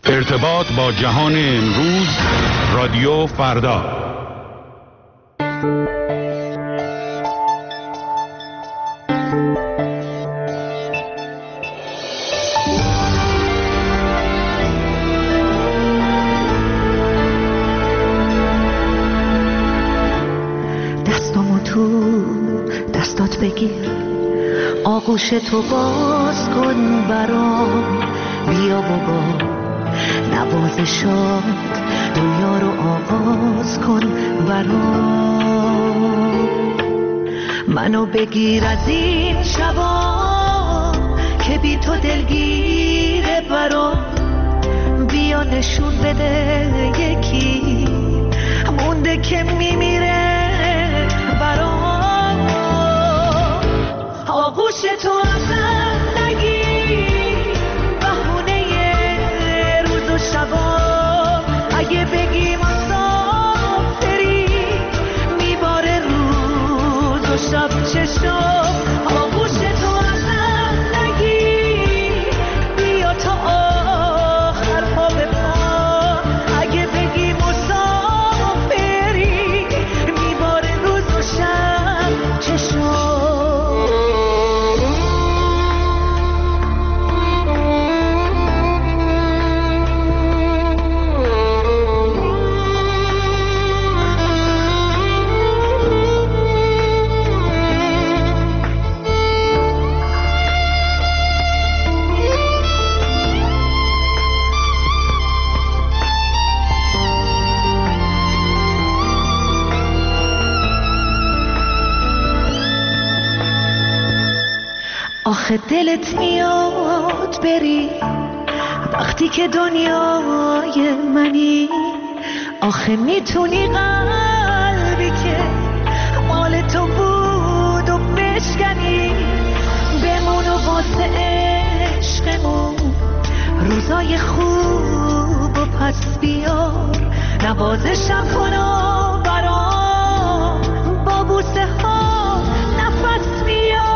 ارتباط با جهان امروز، رادیو فردا. دستامو تو دستات بگیر، آغوش تو باز کن برام، بیا و با نوازشات دنیا رو آغاز کن برام. منو بگیر از این شبا که بی تو دلگیره برام، بیا نشون بده یکی مونده که میمیره برام. آغوش تو ازم نگیر، بهونه روز و شبا، اگه بگی مسافری میباره روز و شب چشم. آغوش تو ازم نگیر، بیا تا آخر پا به پا، اگه بگی مسافری میباره روز و شب چشم. آخه دلت میاد بری وقتی که دنیای منی، آخه میتونی قلبی که مال تو بود و بشکنی، بمون و واسه عشقمون روزای خوب و پس بیار، نوازشم کن و برام با بوسه ها نفس بیار.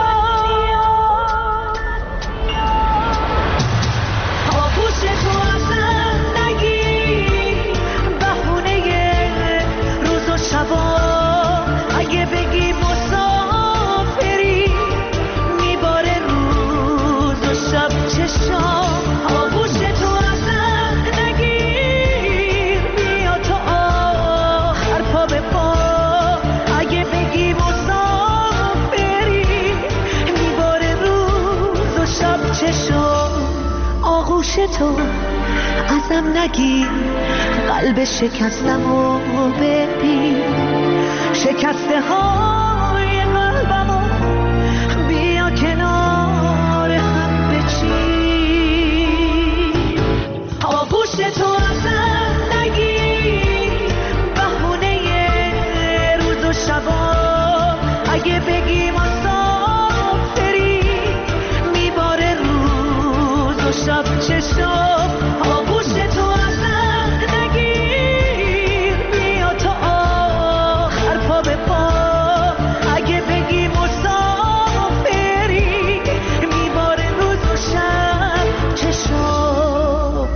آغوش تو ازم نگیر، بهونه روز و شبا، اگه بگی مسافری میباره روز و شب چشم. آغوش تو ازم نگیر، بیا تا آخر پا به پا، اگه بگی مسافری میباره روز و شب چشم. آغوش تو ازم نگیر، قلب شکستمو ببین، شکسته های قلبمو بیا کنار هم بچین. آغوش تو ازم نگیر، بهونه روز و شبا، اگه بگی مسافری میباره روز و شب چشم. آغوش تو ازم نگیر، بیا تا آخر پا به پا، اگه بگی مسافری میباره روز و شب چشم.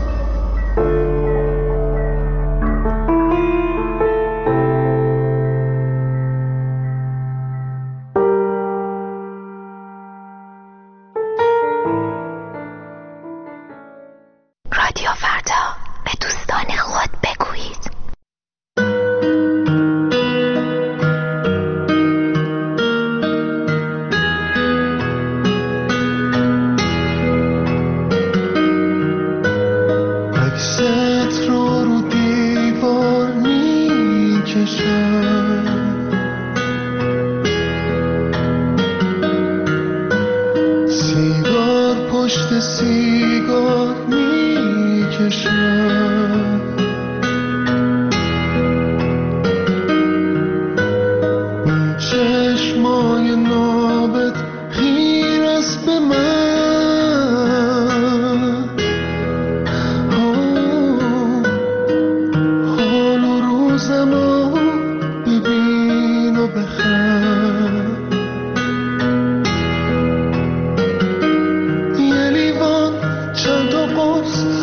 رادیو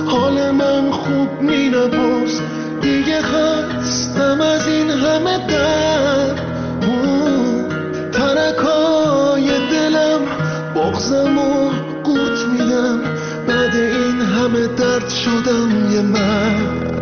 حال من خوب می نباز، دیگه خستم از این همه درد. ترکای دلم بغزم و قورت میدم، بعد این همه درد شدم یه مرد.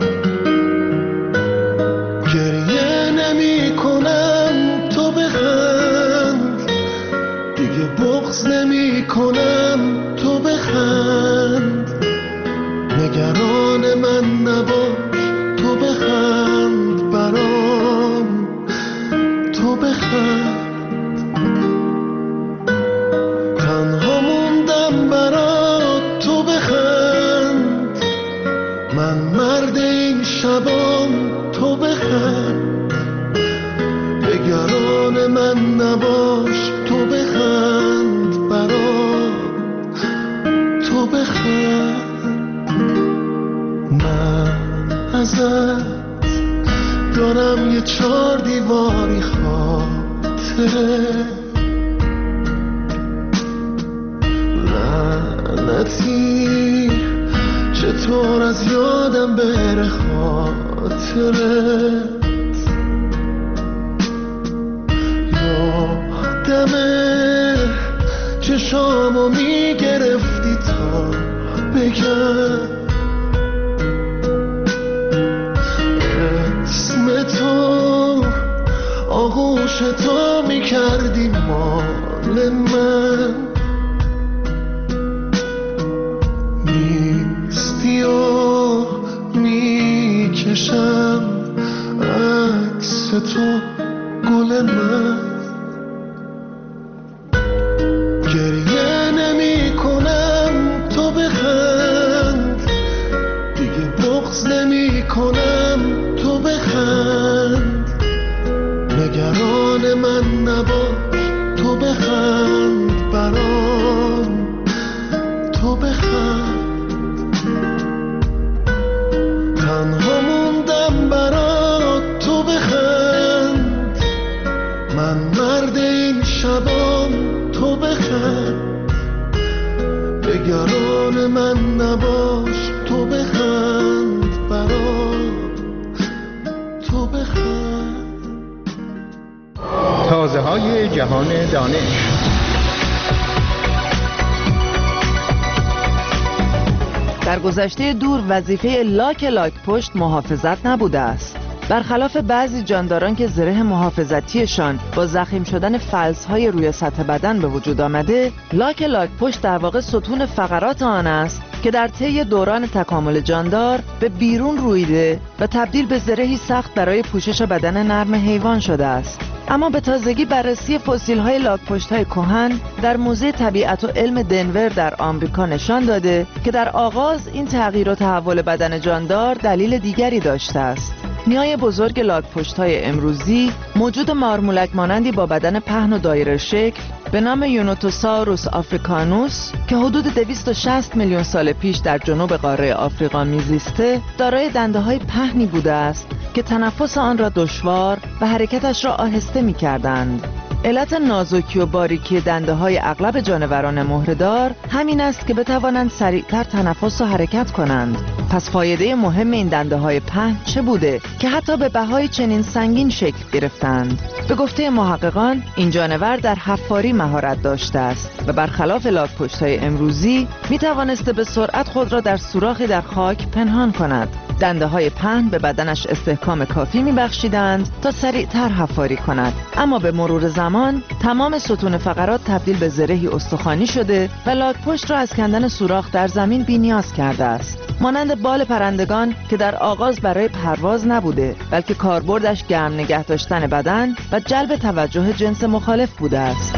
گریه نمی کنم تو بخند، دیگه بغض نمی کنم تو بخند. نگران من نباش تو بخند برام، تو بخند. تنها موندم برات تو بخند، من مرد این شبام تو بخند. نگران من نباش تو بخند برام، تو بخند. من ازت دارم یه 4 دیواری خاطره، لعنتی چطور از یادم بره خاطرت. یادمه چشامو میگرفتی تا بگم اسم تو، آغوش تو میکردی مال من. نیستی و میکشم عکس تو گل من. گریه نمی کنم تو بخند، دیگه بغض نمی کنم تو بخند. نگران من نباش تو بخند برام، تو بخند. تنها موندم برات تو بخند، من مرد این شبام تو بخند. نگران من نباش تو بخند برام، تو بخند. تازه های جهان دانش. در گذشته دور وظیفه لاک پشت محافظت نبوده است. برخلاف بعضی جانداران که زره محافظتیشان با ضخیم شدن فلزهای روی سطح بدن به وجود آمده، لاک پشت در واقع ستون فقرات آن است که در طی دوران تکامل جاندار به بیرون رویده و تبدیل به زرهی سخت برای پوشش بدن نرم حیوان شده است. اما به تازگی بررسی فسیل‌های لاک‌پشت‌های کهن در موزه طبیعت و علم دنور در آمریکا نشان داده که در آغاز این تغییر و تحول بدن جاندار دلیل دیگری داشته است. نیای بزرگ لاک‌پشت‌های امروزی موجود مارمولک مانندی با بدن پهن و دایره شکل به نام یونوتوساوروس آفریکانوس که حدود 260 میلیون سال پیش در جنوب قاره آفریقا میزیسته، دارای دنده‌های پهنی بوده است که تنفس آن را دشوار و حرکتش را آهسته می‌کردند. علت نازکی و باریکی دنده‌های اغلب جانوران مهره‌دار همین است که بتوانند سریعتر تنفس و حرکت کنند. پس فایده مهم این دنده‌های پهن چه بوده که حتی به بهای چنین سنگین شکل گرفتند؟ به گفته محققان این جانور در حفاری مهارت داشته است و برخلاف لاک‌پشت‌های امروزی می‌توانسته به سرعت خود را در سوراخی در خاک پنهان کند. دنده‌های پهن به بدنش استحکام کافی می‌بخشیدند تا سریعتر حفاری کند، اما به مرور زمان تمام ستون فقرات تبدیل به زرهی استخوانی شده و لاک‌پشت را از کندن سوراخ در زمین بی‌نیاز کرده است. مانند بال پرندگان که در آغاز برای پرواز نبوده، بلکه کاربردش گرم نگه داشتن بدن و جلب توجه جنس مخالف بوده است.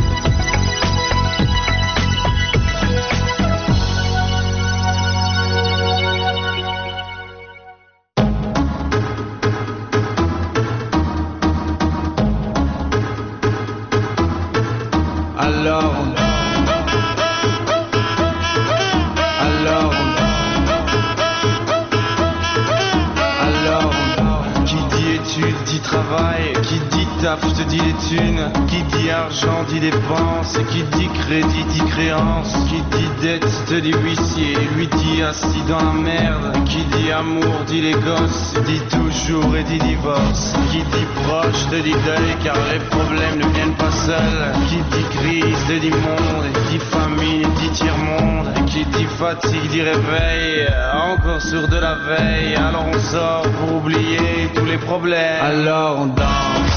Qui dit études dit travail, qui dit taf, je te dis les thunes. Qui dit argent dit dépense. Qui dit crédit dit créance. Qui dit dette te dit huissier. Lui dit assis dans la merde. Qui dit amour dit les gosses. Dit toujours et dit divorce. Qui dit proche te dit deuil, car les problèmes ne viennent pas seuls. Qui dit crise te dit monde. Qui dit famine dit tiers-monde. Qui dit fatigue dit réveil. Encore sourd de la veille. Alors on sort pour oublier tous les problèmes. Alors on danse.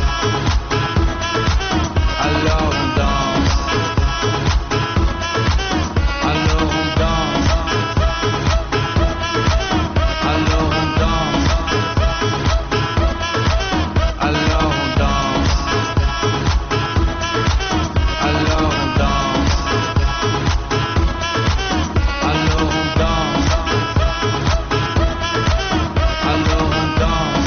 Alors on danse. Alors on danse. Alors on danse. Alors on danse. Alors on danse. Alors on danse. Alors on danse.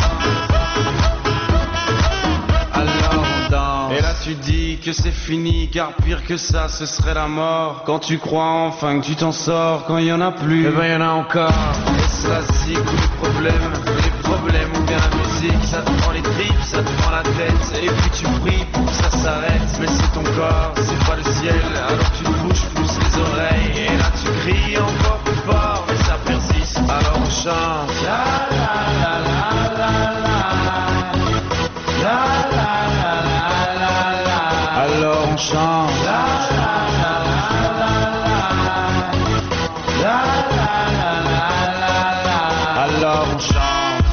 Alors on danse. Et là tu dis que c'est fini, car pire que ça ce serait la mort. Quand tu crois enfin que tu t'en sors, quand il y en a plus, eh ben il y en a encore. Et cela c'est tous les problèmes ou bien la musique, ça te prend les tripes, ça te prend la tête. Et puis tu pries pour que ça s'arrête, mais c'est ton corps, c'est pas le ciel. Alors tu te bouges plus les oreilles, et là tu cries encore plus fort, mais ça persiste. Alors on chante. La la la la la la. La la la la la la. Alors on chante. La la la la la la. La la la la la la. Alors on chante.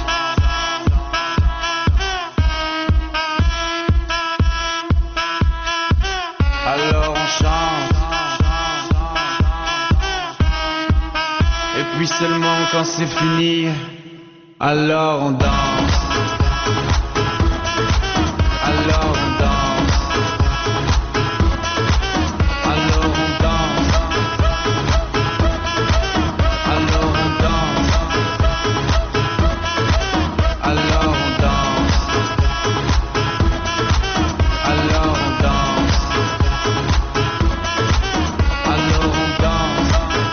Alors on chante. Et puis seulement quand c'est fini, alors on danse. Alors on danse. Alors on danse. Alors on danse. Alors on danse. Alors on danse. Alors on danse.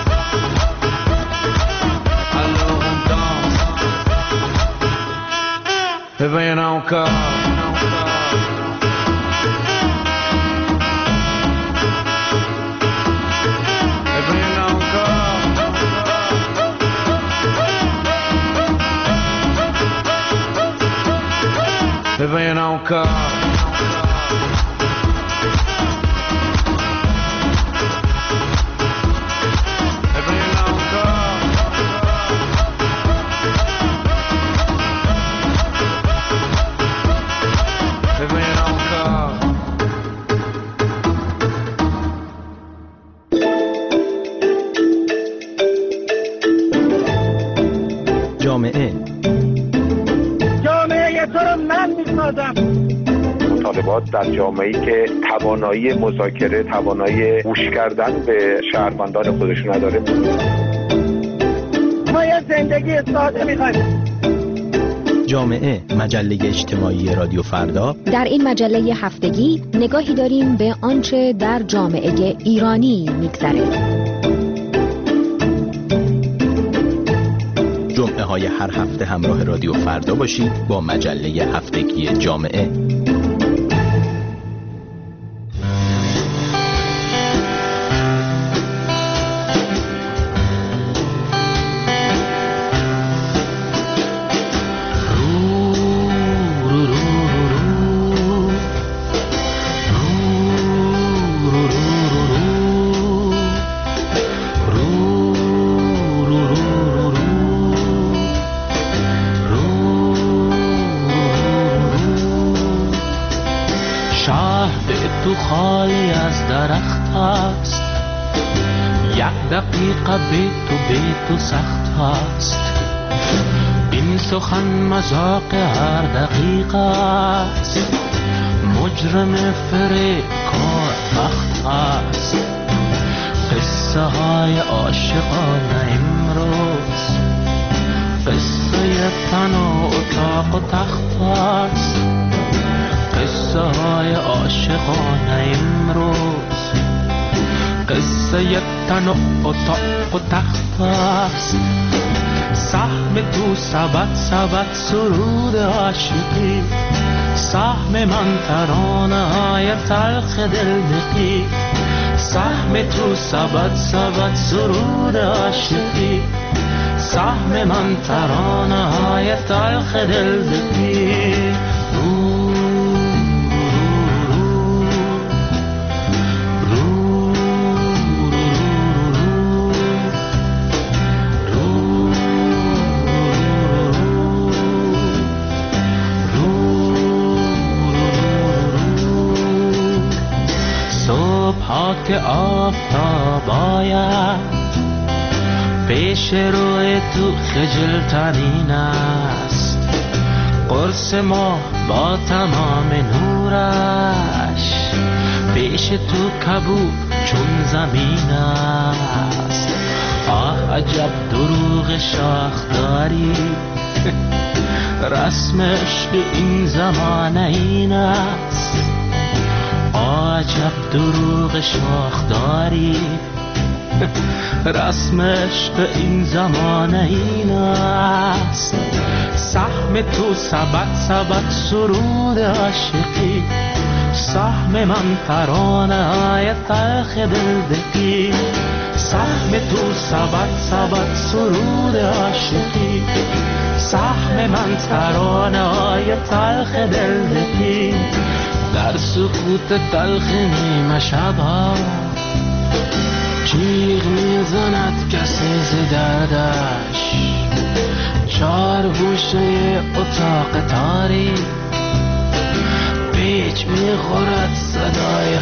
Alors on danse. Eh ben y'en a encore. Eh ben y'en a encore. Eh ben y'en a encore. Eh ben y'en a encore. جامعه مطالبات در جامعه‌ای که توانایی مذاکره، توانایی گوش کردن به شهروندان خودش نداره. ما یه زندگی ساده می‌خوایم. جامعه، مجله اجتماعی رادیو فردا. در این مجله هفتگی نگاهی داریم به آنچه در جامعه ایرانی می‌گذره. جمعه های هر هفته همراه رادیو فردا باشید با مجله هفتگی جامعه. تو خالی از درخت است، یک دقیقه به تو سخت است. این سخن مذاق هر دقیقه است، مجرم فریب کار بخت است. قصه های عاشقانه امروز، قصه تن و اتاق و تخت است. قصه های عاشقانه امروز، قصه تن و اتاق و تخت است. سهم تو سبد سرود عاشقی، سهم من ترانه های تلخ دلبقی، سهم تو سبد سرود عاشقی، سهم من ترانه های تلخ دلبقی. که آفتاب آید پیش روی تو خجل ترین است، قرص ما با تمام نورش پیش تو کبود چون زمین است. آه عجب دروغ شاخ داری، رسم عشق این زمانه این است. عجب دروغ شاخ داری، رسم عشق این زمانه این است. سهم تو سبد سرود عاشقی، سهم من ترانه های تلخ دلبقی، سهم تو سبد سرود عاشقی، سهم من ترانه های تلخ دلبقی. در سکوت تلخ نیمه شبها جیغ میزند کسی ز دردش، چار گوشه اتاق تاریک پیچ میخورد صدای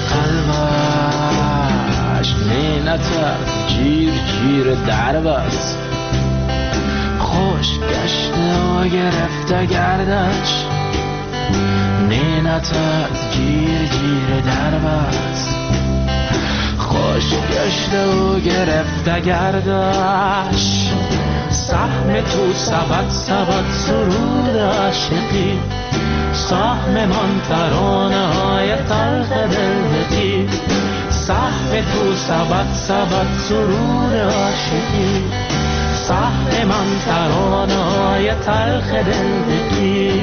قلبش. نینتر جیر درب است، خوش گشته و گرفته گردش. نینت از جیر درب است، خوش گشته و گرفته گردش. سهم تو سبد سرود عاشقی، سهم من ترانه های تلخ دلبقی، سهم تو سبد سرود عاشقی، سهم من ترانه های تلخ دلبقی.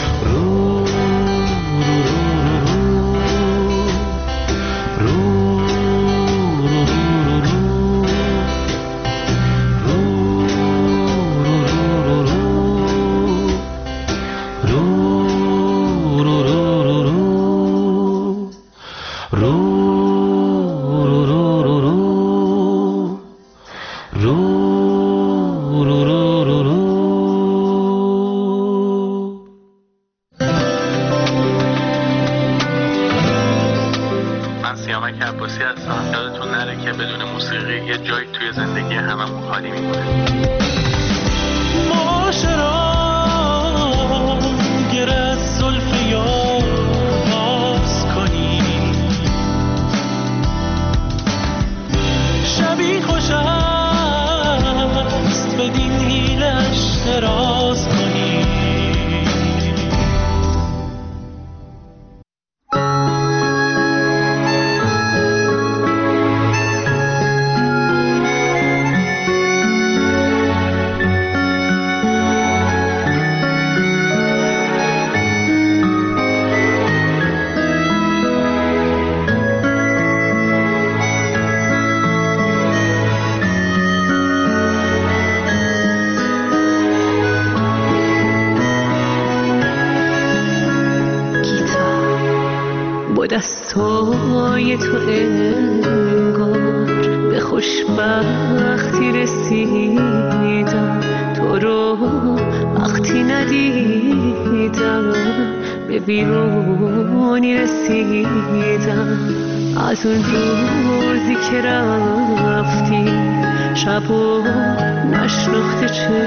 دستای تو انگار به خوشبختی رسیدم، تو رو وقتی ندیدم به ویرونی رسیدم. از اون روزی که رفتی شب و نشناخته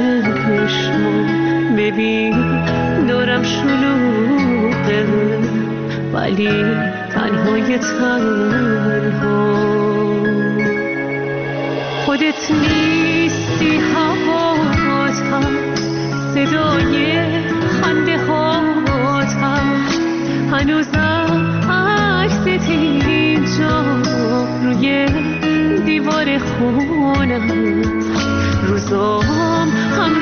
چشمم، ببین دورم شلوغه ولی تنهای تنها. خودت نیستی هواتم، صدای خنده هاتم، هنوزم عکست اینجا روی دیوار خونم. روزام هم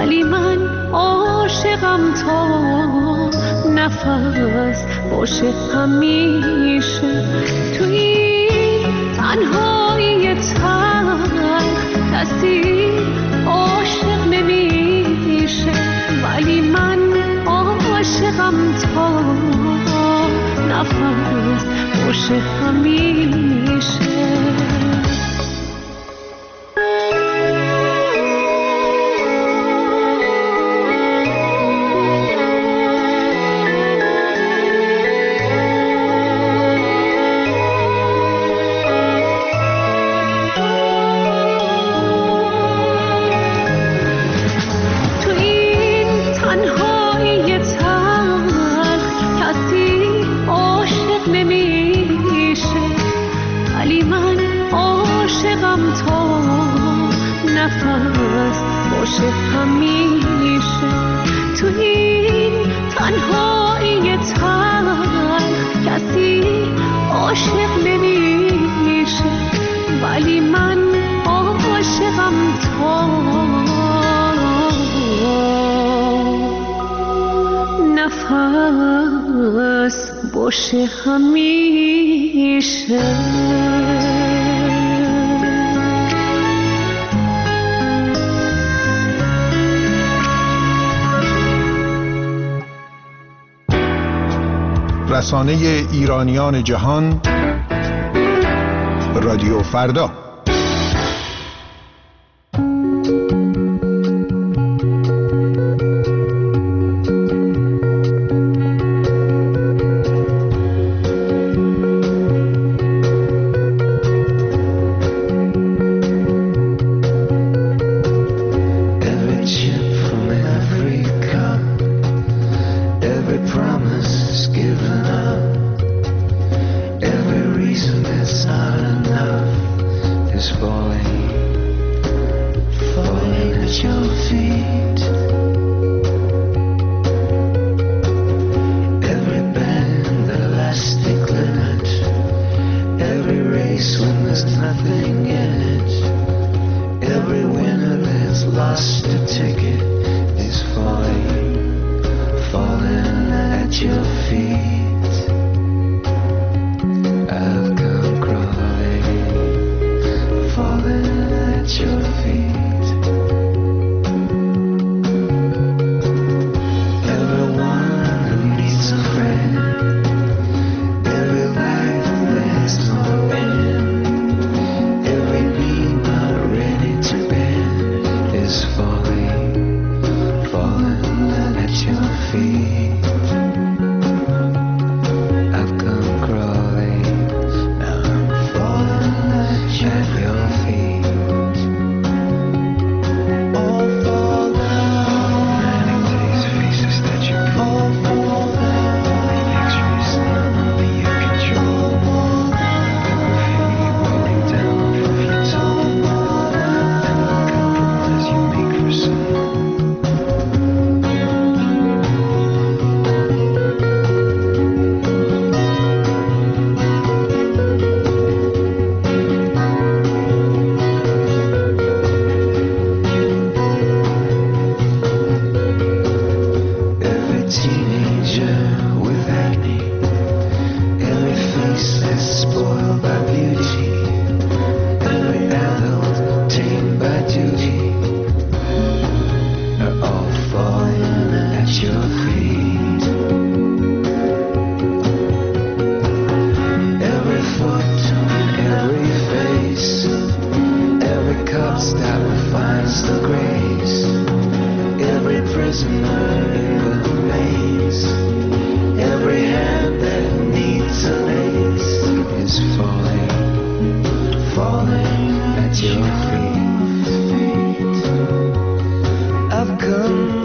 ولی من عاشقم تا نفس باشه همیشه. تو این تنهایی تلخ کسی عاشق نمیشه، ولی من عاشقم تا نفس باشه همیشه. باشه همیشه. رسانه ایرانیان جهان، رادیو فردا. I've come